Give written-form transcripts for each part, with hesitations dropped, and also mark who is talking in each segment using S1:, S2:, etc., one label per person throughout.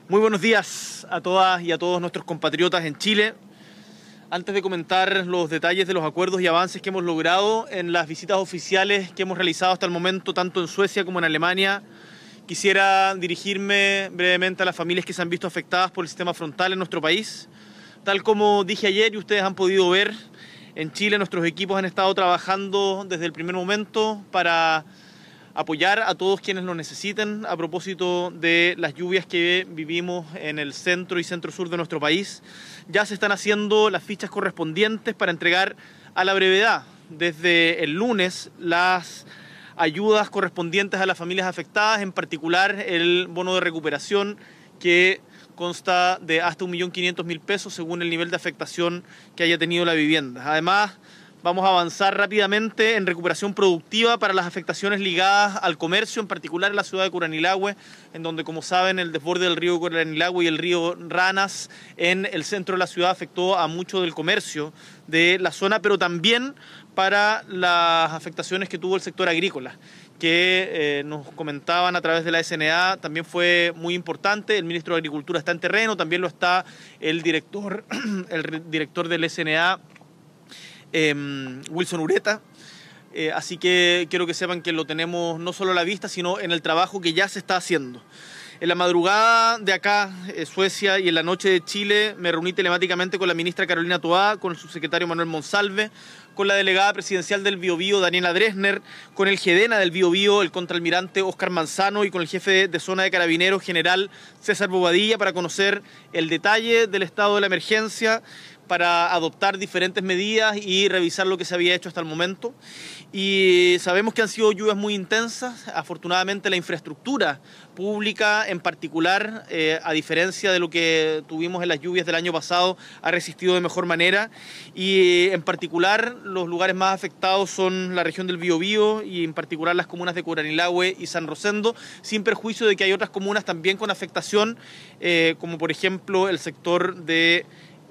S1: Muy buenos días a todas y a todos nuestros compatriotas en Chile. Antes de comentar los detalles de los acuerdos y avances que hemos logrado en las visitas oficiales que hemos realizado hasta el momento, tanto en Suecia como en Alemania, quisiera dirigirme brevemente a las familias que se han visto afectadas por el sistema frontal en nuestro país. Tal como dije ayer y ustedes han podido ver, en Chile nuestros equipos han estado trabajando desde el primer momento para apoyar a todos quienes lo necesiten a propósito de las lluvias que vivimos en el centro y centro-sur de nuestro país. Ya se están haciendo las fichas correspondientes para entregar a la brevedad, desde el lunes, las ayudas correspondientes a las familias afectadas, en particular el bono de recuperación que consta de hasta 1.500.000 pesos según el nivel de afectación que haya tenido la vivienda. Además, vamos a avanzar rápidamente en recuperación productiva para las afectaciones ligadas al comercio, en particular en la ciudad de Curanilahue, en donde, como saben, el desborde del río Curanilahue y el río Ranas en el centro de la ciudad afectó a mucho del comercio de la zona, pero también para las afectaciones que tuvo el sector agrícola, que nos comentaban a través de la SNA, también fue muy importante. El ministro de Agricultura está en terreno, también lo está el director del SNA, Wilson Ureta, así que quiero que sepan que lo tenemos no solo a la vista, sino en el trabajo que ya se está haciendo. En la madrugada de acá, Suecia, y en la noche de Chile, me reuní telemáticamente con la ministra Carolina Toá, con el subsecretario Manuel Monsalve, con la delegada presidencial del Biobío, Daniela Dresner, con el GEDENA del Biobío, el contraalmirante Óscar Manzano, y con el jefe de zona de Carabineros, general César Bobadilla, para conocer el detalle del estado de la emergencia, para adoptar diferentes medidas y revisar lo que se había hecho hasta el momento. Y sabemos que han sido lluvias muy intensas. Afortunadamente la infraestructura pública en particular, a diferencia de lo que tuvimos en las lluvias del año pasado, ha resistido de mejor manera. Y en particular los lugares más afectados son la región del Biobío y en particular las comunas de Curanilahue y San Rosendo, sin perjuicio de que hay otras comunas también con afectación, como por ejemplo el sector de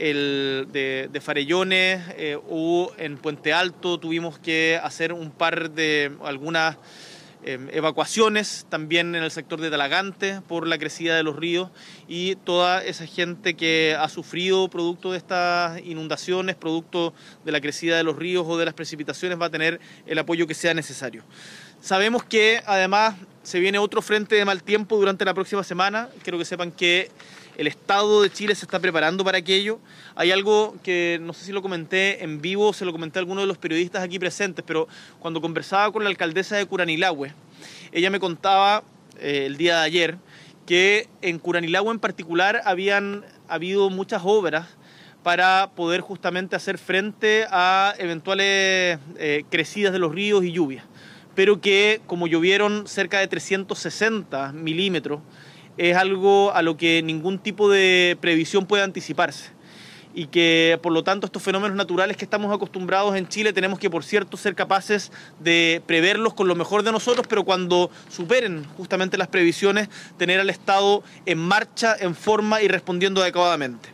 S1: Farellones, o en Puente Alto tuvimos que hacer algunas evacuaciones, también en el sector de Talagante por la crecida de los ríos, y toda esa gente que ha sufrido producto de estas inundaciones, producto de la crecida de los ríos o de las precipitaciones, va a tener el apoyo que sea necesario. Sabemos que además se viene otro frente de mal tiempo durante la próxima semana. Quiero que sepan que el Estado de Chile se está preparando para aquello. Hay algo que no sé si lo comenté en vivo, se lo comenté a alguno de los periodistas aquí presentes, pero cuando conversaba con la alcaldesa de Curanilahue, ella me contaba el día de ayer que en Curanilahue en particular habían habido muchas obras para poder justamente hacer frente a eventuales crecidas de los ríos y lluvias, pero que como llovieron cerca de 360 milímetros, es algo a lo que ningún tipo de previsión puede anticiparse, y que por lo tanto estos fenómenos naturales que estamos acostumbrados en Chile tenemos que, por cierto, ser capaces de preverlos con lo mejor de nosotros, pero cuando superen justamente las previsiones, tener al Estado en marcha, en forma y respondiendo adecuadamente.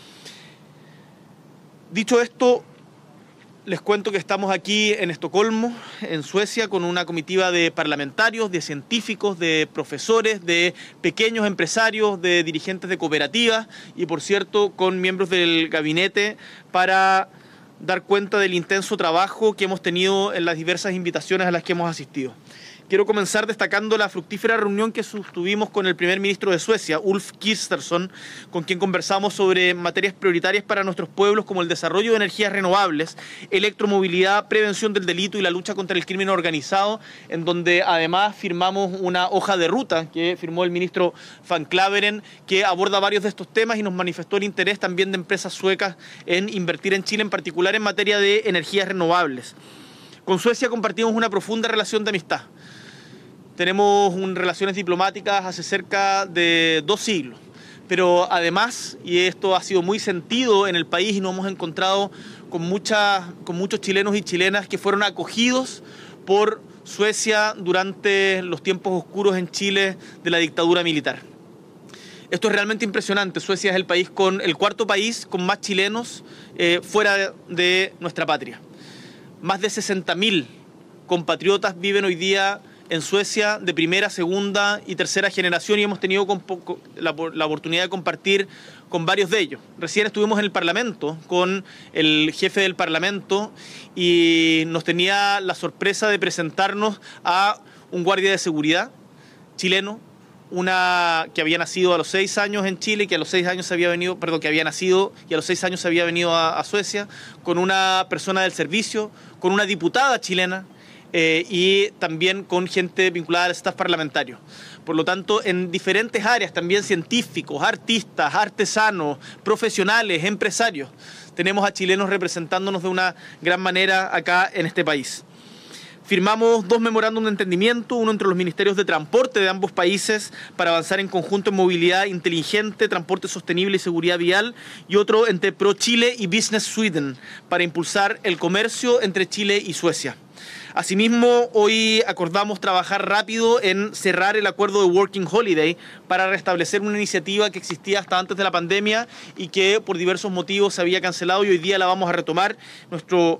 S1: Dicho esto, les cuento que estamos aquí en Estocolmo, en Suecia, con una comitiva de parlamentarios, de científicos, de profesores, de pequeños empresarios, de dirigentes de cooperativas y, por cierto, con miembros del gabinete para dar cuenta del intenso trabajo que hemos tenido en las diversas invitaciones a las que hemos asistido. Quiero comenzar destacando la fructífera reunión que sostuvimos con el primer ministro de Suecia, Ulf Kristersson, con quien conversamos sobre materias prioritarias para nuestros pueblos como el desarrollo de energías renovables, electromovilidad, prevención del delito y la lucha contra el crimen organizado, en donde además firmamos una hoja de ruta que firmó el ministro Van Klaveren, que aborda varios de estos temas y nos manifestó el interés también de empresas suecas en invertir en Chile, en particular en materia de energías renovables. Con Suecia compartimos una profunda relación de amistad. Tenemos relaciones diplomáticas hace cerca de 2 siglos, pero además, y esto ha sido muy sentido en el país y nos hemos encontrado con muchos chilenos y chilenas que fueron acogidos por Suecia durante los tiempos oscuros en Chile de la dictadura militar. Esto es realmente impresionante. Suecia es el 4º país con más chilenos fuera de nuestra patria. Más de 60.000 compatriotas viven hoy día en Suecia de primera, segunda y tercera generación, y hemos tenido la oportunidad de compartir con varios de ellos. Recién estuvimos en el Parlamento con el jefe del Parlamento y nos tenía la sorpresa de presentarnos a un guardia de seguridad chileno, que había nacido a los 6 años en Chile, que a los 6 años había venido, perdón, que había nacido y a los 6 años había venido a Suecia, con una persona del servicio, con una diputada chilena y también con gente vinculada al staff parlamentario. Por lo tanto, en diferentes áreas, también científicos, artistas, artesanos, profesionales, empresarios, tenemos a chilenos representándonos de una gran manera acá en este país. Firmamos 2 memorándum de entendimiento, uno entre los ministerios de transporte de ambos países para avanzar en conjunto en movilidad inteligente, transporte sostenible y seguridad vial, y otro entre ProChile y Business Sweden para impulsar el comercio entre Chile y Suecia. Asimismo, hoy acordamos trabajar rápido en cerrar el acuerdo de Working Holiday para restablecer una iniciativa que existía hasta antes de la pandemia y que por diversos motivos se había cancelado, y hoy día la vamos a retomar. Nuestro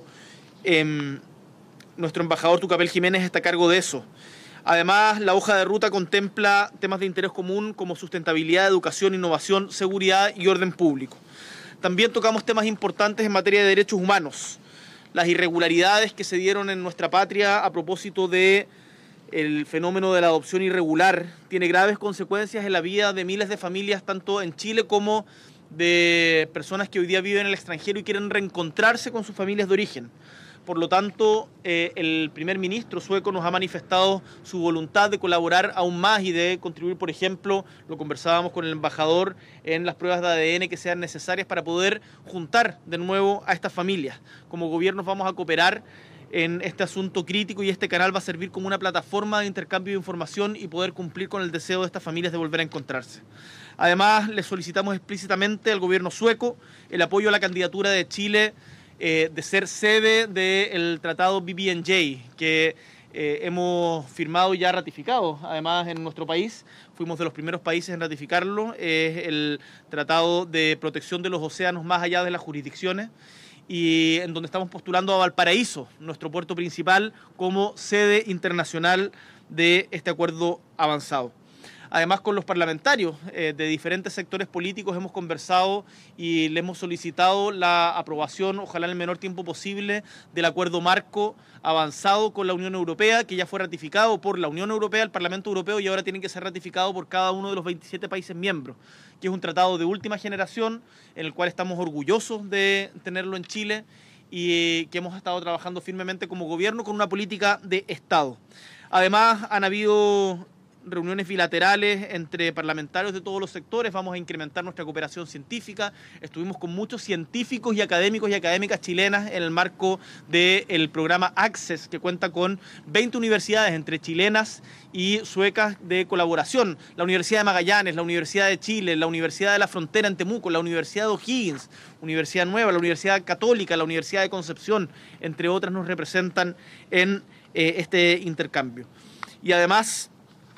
S1: embajador Tucapel Jiménez está a cargo de eso. Además, la hoja de ruta contempla temas de interés común como sustentabilidad, educación, innovación, seguridad y orden público. También tocamos temas importantes en materia de derechos humanos. Las irregularidades que se dieron en nuestra patria a propósito del fenómeno de la adopción irregular tiene graves consecuencias en la vida de miles de familias, tanto en Chile como de personas que hoy día viven en el extranjero y quieren reencontrarse con sus familias de origen. Por lo tanto, el primer ministro sueco nos ha manifestado su voluntad de colaborar aún más y de contribuir, por ejemplo, lo conversábamos con el embajador, en las pruebas de ADN que sean necesarias para poder juntar de nuevo a estas familias. Como gobiernos vamos a cooperar en este asunto crítico y este canal va a servir como una plataforma de intercambio de información y poder cumplir con el deseo de estas familias de volver a encontrarse. Además, le solicitamos explícitamente al gobierno sueco el apoyo a la candidatura de Chile de ser sede del tratado BBNJ, que hemos firmado y ya ratificado. Además, en nuestro país fuimos de los primeros países en ratificarlo. Es el tratado de protección de los océanos más allá de las jurisdicciones, y en donde estamos postulando a Valparaíso, nuestro puerto principal, como sede internacional de este acuerdo avanzado. Además, con los parlamentarios de diferentes sectores políticos hemos conversado y le hemos solicitado la aprobación, ojalá en el menor tiempo posible, del acuerdo marco avanzado con la Unión Europea, que ya fue ratificado por la Unión Europea, el Parlamento Europeo, y ahora tiene que ser ratificado por cada uno de los 27 países miembros, que es un tratado de última generación en el cual estamos orgullosos de tenerlo en Chile y que hemos estado trabajando firmemente como gobierno con una política de Estado. Además, han habido reuniones bilaterales entre parlamentarios de todos los sectores. Vamos a incrementar nuestra cooperación científica. Estuvimos con muchos científicos y académicas chilenas en el marco del programa Access, que cuenta con 20 universidades entre chilenas y suecas de colaboración. La Universidad de Magallanes, la Universidad de Chile, la Universidad de la Frontera en Temuco, la Universidad de O'Higgins, Universidad Nueva, la Universidad Católica, la Universidad de Concepción, entre otras, nos representan en este intercambio. Y además,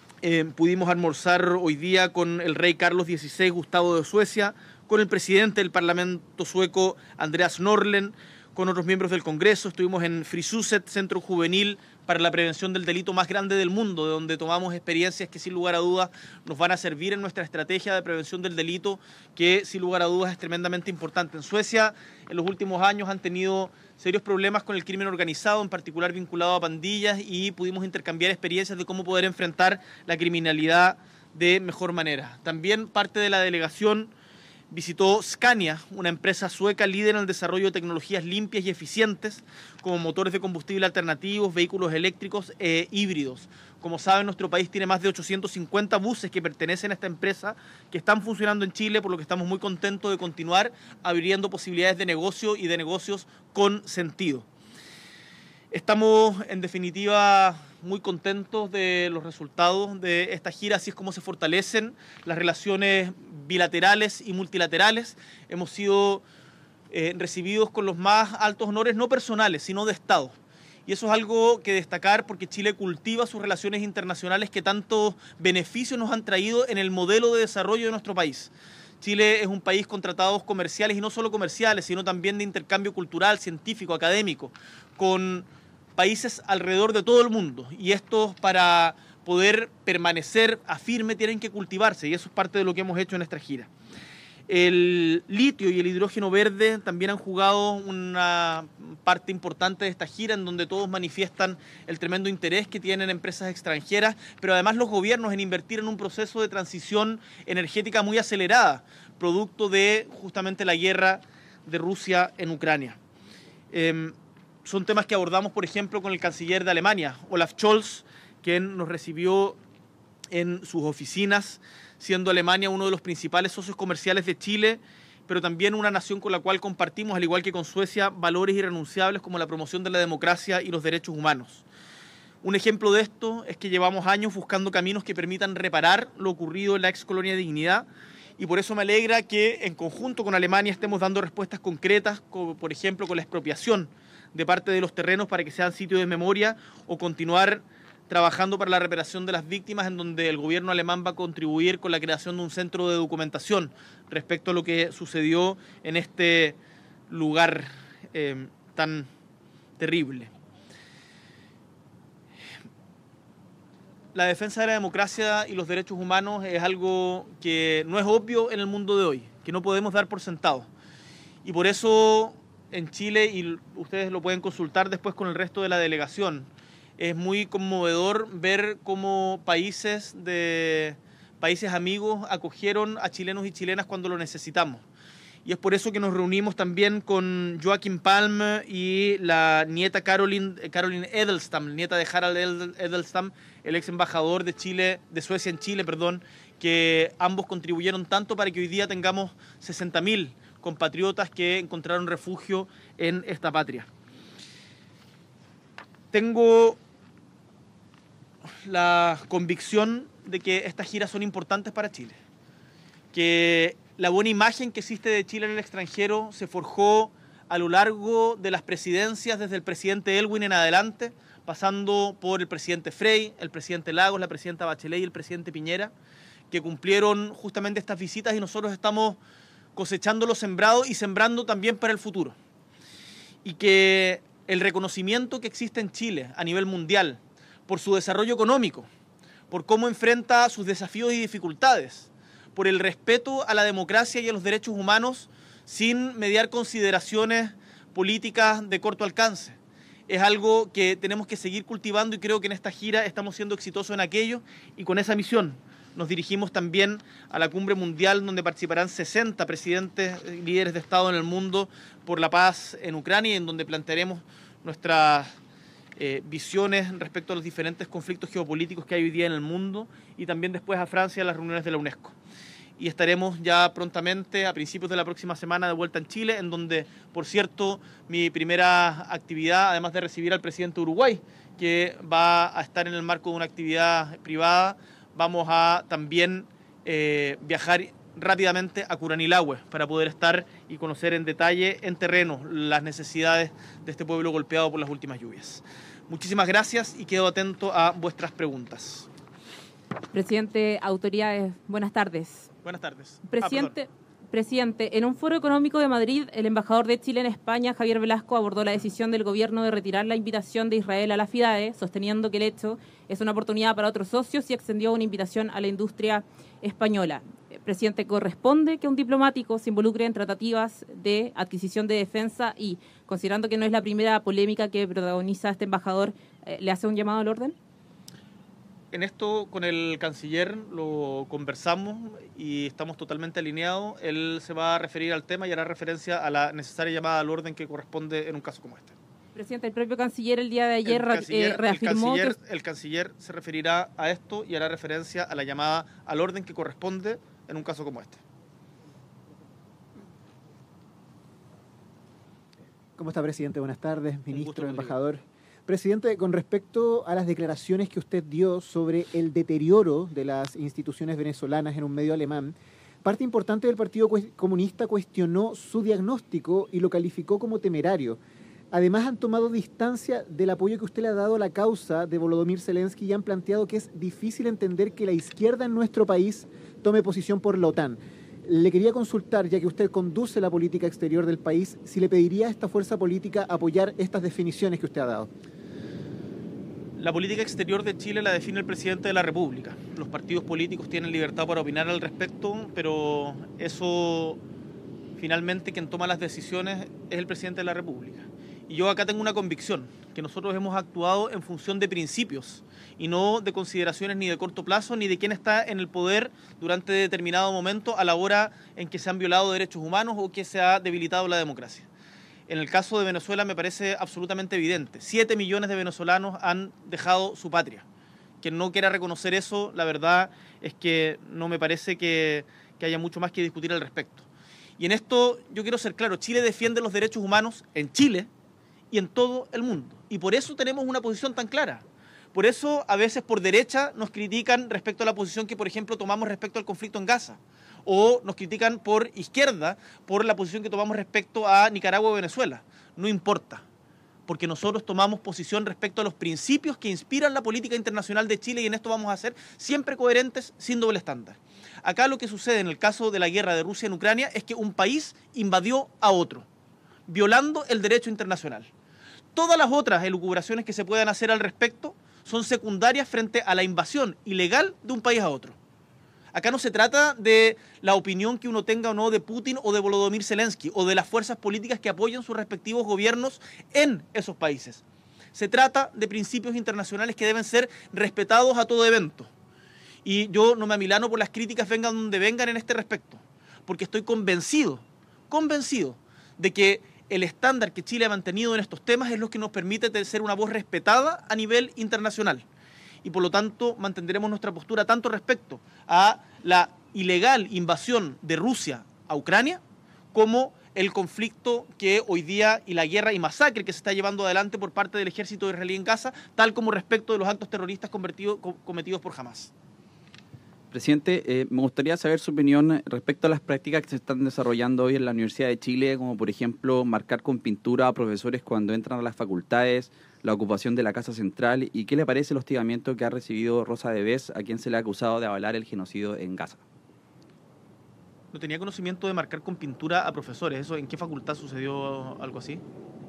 S1: pudimos almorzar hoy día con el rey Carlos XVI Gustavo de Suecia, con el presidente del Parlamento sueco Andreas Norlén, con otros miembros del Congreso. Estuvimos en Frisuset, Centro Juvenil para la Prevención del Delito más grande del mundo, de donde tomamos experiencias que sin lugar a dudas nos van a servir en nuestra estrategia de prevención del delito, que sin lugar a dudas es tremendamente importante. En Suecia, en los últimos años han tenido serios problemas con el crimen organizado, en particular vinculado a pandillas, y pudimos intercambiar experiencias de cómo poder enfrentar la criminalidad de mejor manera. También parte de la delegación visitó Scania, una empresa sueca líder en el desarrollo de tecnologías limpias y eficientes como motores de combustible alternativos, vehículos eléctricos e híbridos. Como saben, nuestro país tiene más de 850 buses que pertenecen a esta empresa, que están funcionando en Chile, por lo que estamos muy contentos de continuar abriendo posibilidades de negocio y de negocios con sentido. Estamos, en definitiva, muy contentos de los resultados de esta gira. Así es como se fortalecen las relaciones bilaterales y multilaterales. Hemos sido recibidos con los más altos honores, no personales, sino de Estado. Y eso es algo que destacar, porque Chile cultiva sus relaciones internacionales que tantos beneficios nos han traído en el modelo de desarrollo de nuestro país. Chile es un país con tratados comerciales, y no solo comerciales, sino también de intercambio cultural, científico, académico, con países alrededor de todo el mundo, y estos, para poder permanecer a firme, tienen que cultivarse, y eso es parte de lo que hemos hecho en esta gira. El litio y el hidrógeno verde también han jugado una parte importante de esta gira, en donde todos manifiestan el tremendo interés que tienen empresas extranjeras, pero además los gobiernos en invertir en un proceso de transición energética muy acelerada, producto de justamente la guerra de Rusia en Ucrania. Son temas que abordamos, por ejemplo, con el canciller de Alemania, Olaf Scholz, quien nos recibió en sus oficinas, siendo Alemania uno de los principales socios comerciales de Chile, pero también una nación con la cual compartimos, al igual que con Suecia, valores irrenunciables como la promoción de la democracia y los derechos humanos. Un ejemplo de esto es que llevamos años buscando caminos que permitan reparar lo ocurrido en la ex colonia Dignidad, y por eso me alegra que en conjunto con Alemania estemos dando respuestas concretas, como por ejemplo con la expropiación de parte de los terrenos para que sean sitios de memoria, o continuar trabajando para la reparación de las víctimas, en donde el gobierno alemán va a contribuir con la creación de un centro de documentación respecto a lo que sucedió en este lugar tan terrible. La defensa de la democracia y los derechos humanos es algo que no es obvio en el mundo de hoy, que no podemos dar por sentado. Y por eso en Chile, y ustedes lo pueden consultar después con el resto de la delegación, es muy conmovedor ver cómo países amigos acogieron a chilenos y chilenas cuando lo necesitamos. Y es por eso que nos reunimos también con Joachim Palm y la nieta Caroline Edelstam, nieta de Harald Edelstam, el ex embajador de Suecia en Chile, que ambos contribuyeron tanto para que hoy día tengamos 60.000 compatriotas que encontraron refugio en esta patria. Tengo la convicción de que estas giras son importantes para Chile, que la buena imagen que existe de Chile en el extranjero se forjó a lo largo de las presidencias, desde el presidente Elwin en adelante, pasando por el presidente Frey, el presidente Lagos, la presidenta Bachelet y el presidente Piñera, que cumplieron justamente estas visitas, y nosotros estamos cosechando lo sembrado y sembrando también para el futuro. Y que el reconocimiento que existe en Chile a nivel mundial por su desarrollo económico, por cómo enfrenta sus desafíos y dificultades, por el respeto a la democracia y a los derechos humanos sin mediar consideraciones políticas de corto alcance, es algo que tenemos que seguir cultivando, y creo que en esta gira estamos siendo exitosos en aquello, y con esa misión nos dirigimos también a la cumbre mundial, donde participarán 60 presidentes y líderes de Estado en el mundo por la paz en Ucrania, en donde plantearemos nuestras visiones respecto a los diferentes conflictos geopolíticos que hay hoy día en el mundo, y también después a Francia, a las reuniones de la UNESCO. Y estaremos ya prontamente, a principios de la próxima semana, de vuelta en Chile, en donde, por cierto, mi primera actividad, además de recibir al presidente de Uruguay, que va a estar en el marco de una actividad privada, vamos a también viajar rápidamente a Curanilahue para poder estar y conocer en detalle, en terreno, las necesidades de este pueblo golpeado por las últimas lluvias. Muchísimas gracias y quedo atento a vuestras preguntas.
S2: Presidente, autoridades, buenas tardes.
S1: Buenas tardes.
S2: Presidente, en un foro económico de Madrid, el embajador de Chile en España, Javier Velasco, abordó la decisión del gobierno de retirar la invitación de Israel a la FIDAE, sosteniendo que el hecho es una oportunidad para otros socios, y extendió una invitación a la industria española. Presidente, ¿corresponde que un diplomático se involucre en tratativas de adquisición de defensa y, considerando que no es la primera polémica que protagoniza este embajador, le hace un llamado al orden?
S1: En esto con el canciller lo conversamos y estamos totalmente alineados. Él se va a referir al tema y hará referencia a la necesaria llamada al orden que corresponde en un caso como este.
S2: Presidente, el propio canciller el día de ayer reafirmó que...
S1: El canciller se referirá a esto y hará referencia a la llamada al orden que corresponde en un caso como este.
S3: ¿Cómo está, presidente? Buenas tardes, ministro, embajador. Presidente, con respecto a las declaraciones que usted dio sobre el deterioro de las instituciones venezolanas en un medio alemán, parte importante del Partido Comunista cuestionó su diagnóstico y lo calificó como temerario. Además, han tomado distancia del apoyo que usted le ha dado a la causa de Volodymyr Zelensky y han planteado que es difícil entender que la izquierda en nuestro país tome posición por la OTAN. Le quería consultar, ya que usted conduce la política exterior del país, si le pediría a esta fuerza política apoyar estas definiciones que usted ha dado.
S1: La política exterior de Chile la define el presidente de la República. Los partidos políticos tienen libertad para opinar al respecto, pero eso, finalmente, quien toma las decisiones es el presidente de la República. Y yo acá tengo una convicción, que nosotros hemos actuado en función de principios y no de consideraciones ni de corto plazo, ni de quién está en el poder durante determinado momento a la hora en que se han violado derechos humanos o que se ha debilitado la democracia. En el caso de Venezuela me parece absolutamente evidente. 7 millones de venezolanos han dejado su patria. Quien no quiera reconocer eso, la verdad es que no me parece que haya mucho más que discutir al respecto. Y en esto yo quiero ser claro, Chile defiende los derechos humanos en Chile y en todo el mundo. Y por eso tenemos una posición tan clara. Por eso a veces por derecha nos critican respecto a la posición que, por ejemplo, tomamos respecto al conflicto en Gaza. O nos critican por izquierda por la posición que tomamos respecto a Nicaragua o Venezuela. No importa, porque nosotros tomamos posición respecto a los principios que inspiran la política internacional de Chile y en esto vamos a ser siempre coherentes, sin doble estándar. Acá lo que sucede en el caso de la guerra de Rusia en Ucrania es que un país invadió a otro, violando el derecho internacional. Todas las otras elucubraciones que se puedan hacer al respecto son secundarias frente a la invasión ilegal de un país a otro. Acá no se trata de la opinión que uno tenga o no de Putin o de Volodymyr Zelensky o de las fuerzas políticas que apoyan sus respectivos gobiernos en esos países. Se trata de principios internacionales que deben ser respetados a todo evento. Y yo no me amilano por las críticas vengan donde vengan en este respecto, porque estoy convencido de que el estándar que Chile ha mantenido en estos temas es lo que nos permite ser una voz respetada a nivel internacional. Y por lo tanto mantendremos nuestra postura tanto respecto a la ilegal invasión de Rusia a Ucrania como el conflicto que hoy día y la guerra y masacre que se está llevando adelante por parte del ejército israelí en Gaza, tal como respecto de los actos terroristas cometidos por Hamas.
S4: Presidente, me gustaría saber su opinión respecto a las prácticas que se están desarrollando hoy en la Universidad de Chile, como por ejemplo marcar con pintura a profesores cuando entran a las facultades, la ocupación de la Casa Central, y qué le parece el hostigamiento que ha recibido Rosa Devés, a quien se le ha acusado de avalar el genocidio en Gaza.
S1: No tenía conocimiento de marcar con pintura a profesores. ¿Eso en qué facultad sucedió algo así?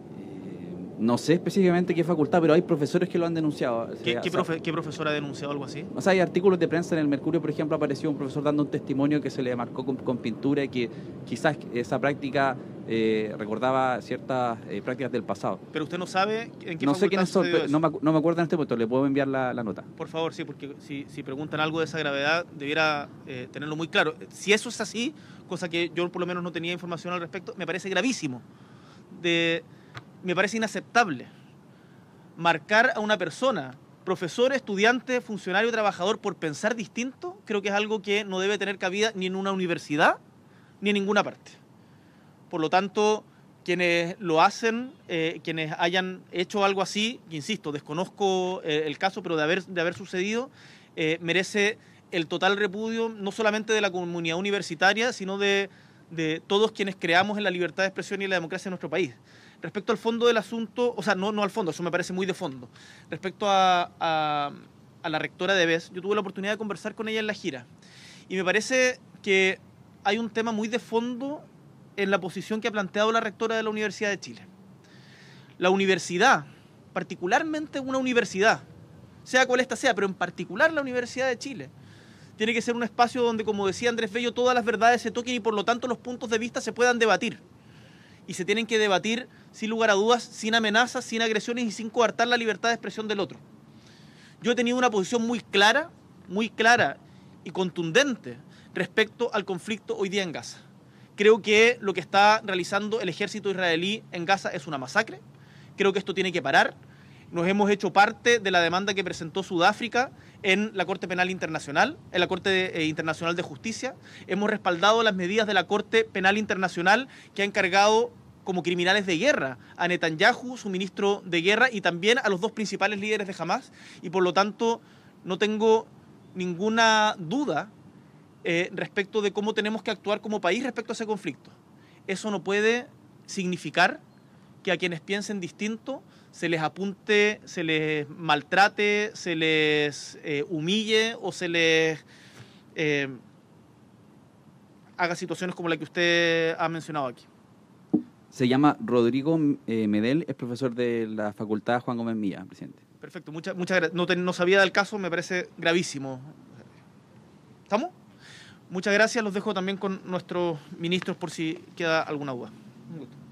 S4: No sé específicamente qué facultad, pero hay profesores que lo han denunciado.
S1: ¿Qué profesor ha denunciado algo así?
S4: O sea, hay artículos de prensa en el Mercurio, por ejemplo, apareció un profesor dando un testimonio que se le marcó con pintura y que quizás esa práctica recordaba ciertas prácticas del pasado.
S1: Pero usted no sabe en qué
S4: no sé quiénes son,
S1: eso.
S4: No me acuerdo en este momento, le puedo enviar la nota.
S1: Por favor, sí, porque si preguntan algo de esa gravedad, debiera tenerlo muy claro. Si eso es así, cosa que yo por lo menos no tenía información al respecto, me parece gravísimo. Me parece inaceptable marcar a una persona, profesor, estudiante, funcionario, trabajador, por pensar distinto. Creo que es algo que no debe tener cabida ni en una universidad ni en ninguna parte. Por lo tanto, quienes lo hacen, quienes hayan hecho algo así, insisto, desconozco el caso, pero de haber sucedido, merece el total repudio no solamente de la comunidad universitaria, sino de todos quienes creamos en la libertad de expresión y en la democracia en nuestro país. Respecto al fondo del asunto, o sea, no al fondo, eso me parece muy de fondo. Respecto a la rectora Devés, yo tuve la oportunidad de conversar con ella en la gira. Y me parece que hay un tema muy de fondo en la posición que ha planteado la rectora de la Universidad de Chile. La universidad, particularmente una universidad, sea cual ésta sea, pero en particular la Universidad de Chile, tiene que ser un espacio donde, como decía Andrés Bello, todas las verdades se toquen y por lo tanto los puntos de vista se puedan debatir. Y se tienen que debatir sin lugar a dudas, sin amenazas, sin agresiones y sin coartar la libertad de expresión del otro. Yo he tenido una posición muy clara y contundente respecto al conflicto hoy día en Gaza. Creo que lo que está realizando el ejército israelí en Gaza es una masacre. Creo que esto tiene que parar. Nos hemos hecho parte de la demanda que presentó Sudáfrica en la Corte Penal Internacional, en la Corte Internacional de Justicia. Hemos respaldado las medidas de la Corte Penal Internacional que ha encargado como criminales de guerra a Netanyahu, su ministro de guerra, y también a los dos principales líderes de Hamas. Y por lo tanto, no tengo ninguna duda respecto de cómo tenemos que actuar como país respecto a ese conflicto. Eso no puede significar que a quienes piensen distinto se les apunte, se les maltrate, se les humille o se les haga situaciones como la que usted ha mencionado aquí.
S4: Se llama Rodrigo Medel, es profesor de la Facultad Juan Gómez Milla, presidente.
S1: Perfecto, muchas gracias. No sabía del caso, me parece gravísimo. ¿Estamos? Muchas gracias, los dejo también con nuestros ministros por si queda alguna duda. Un gusto.